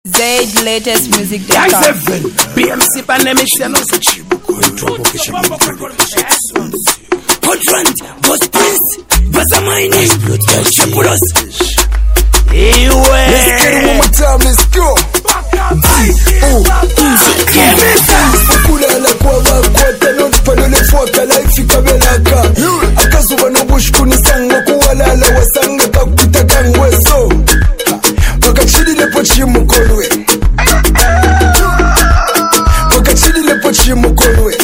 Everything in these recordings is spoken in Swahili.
ZLatestmusic.com. BMC Panemisiano Podrant, Boss Prince, Bazamaini, Shapuros. Let's get it one more time, let's go. Kulala kwa wakwata notupalole fuaka life ikabelaka akazuba nobushkunisanga kuwalala wasanga kakupita kangweso wakachililepo chimukolwe wakachililepo chimukolwe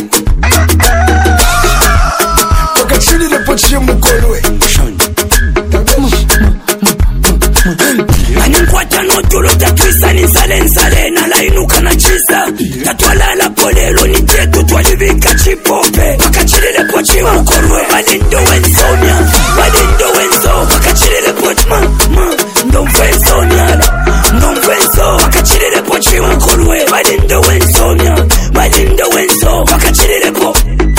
wakachililepo chimukolwe Nkwata notolo takwisa nsale nala inuka na chisa tatwala la polelo ni tetu twalivika chipope wakachilile pochi mkorwe balindo wensonya balindo wenso wakachilile pochi ndo mfensonya ndo mfenso wakachilile pochi mkorwe balindo wensonya balindo wenso wakachilile po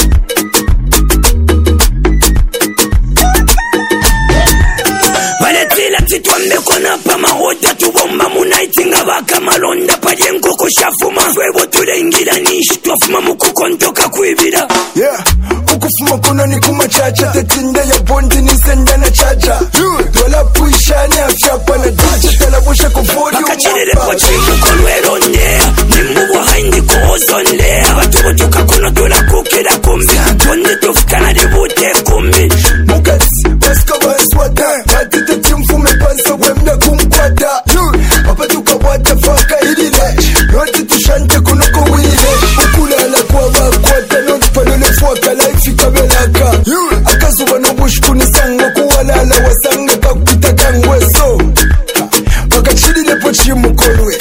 baletila titwambe kona pama hota tubomba munaitinga baka malonda palye nkoko shafuma swebo tulengila nishi twafuma mukuko ntoka kwibira ukufuma kuna ni kumachacha tetinde ya bondi ni senda na chacha dola puishani afyapa na dacha talabusha kufuri wakachilile pochi mkolwero ndea nimuwa haindi kuhozondea batubo tukakono dola kukila kumbi konde tofukana dibute kumbi mukasi baska baswata tatite timfume pansa wemna kumkwata papa tukawata faka ilile noti tushante kunoko wile ukulala kwa wakwata notupalole fuaka life ikabelaka akazuba nobushkunisanga kuwalala wasanga kakupita kangweso wakachililepo chimukolwe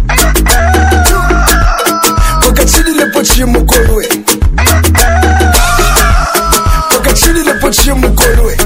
wakachililepo chimukolwe wakachililepo chimukolwe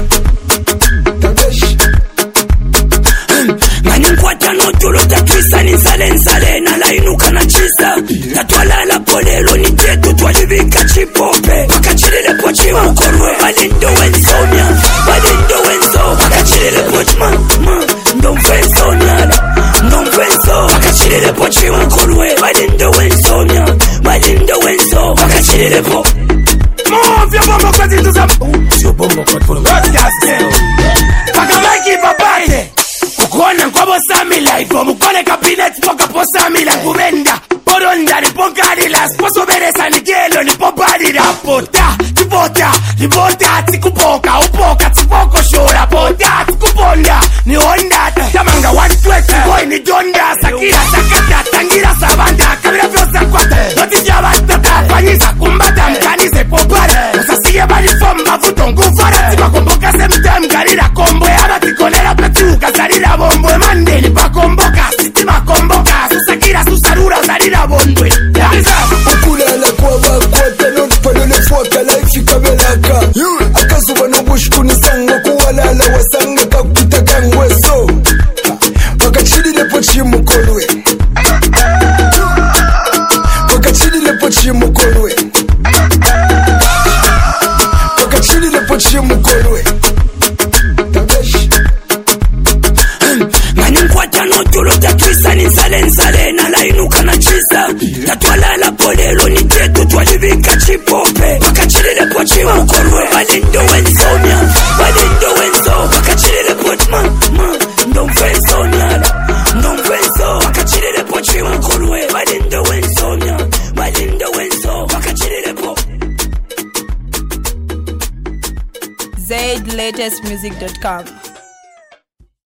nkwata notolo takwisa nsale nala inuka na chisa tatwala la polelo ni tetu twalivika chipope wakachilile pochi mkorwe balindo wensonya balindo wenso wakachilile pochi ndo mfensonya ndo mfenso wakachilile pochi mkorwe balindo wensonya balindo wenso wakachilile po Move bombo kwa zinduza Sio bombo kwa tulu Pakamaki papate Ukona nkobo samila Ifo mukone kabinet poka po samila Kumenda Poronda nipokarila Sposo beresa nikelo nipoparila Pota, tipota, libota Tikupoka, upoka, tipoko shora Pota, tikuponda, ni onda Tamanga watuweki, boy ni donda Sakira, sakata, tangira sabanda Kabila vyosa kwata, notija batata Fanyiza kumbata, mkanize popare Usasiye bali fomba, vuto ngufara Tiba komboka semtem, garira komboe Abatikolera platuka, zarira bombwe Mandeli pa komboka, sitima komboka Susakira, susarura, zarira bondwe ukulala kwa wakwata notupalole fuaka life ikabelaka akazuba nobushkunisanga kuwalala wasanga kakupita kangweso wakachililepo chimukolwe wakachililepo chimukolwe wakachililepo chimukolwe nkwata notolo takwisa nsale nala inuka na chisa tatwala la polelo ni tetu twalivika chipope wakachilile pochi mkorwe balindo wensonya balindo wenso wakachilile pochi ndo mfensonya ndo mfenso wakachilile pochi mkorwe balindo wensonya balindo wenso wakachilile po ZLatestmusic.com.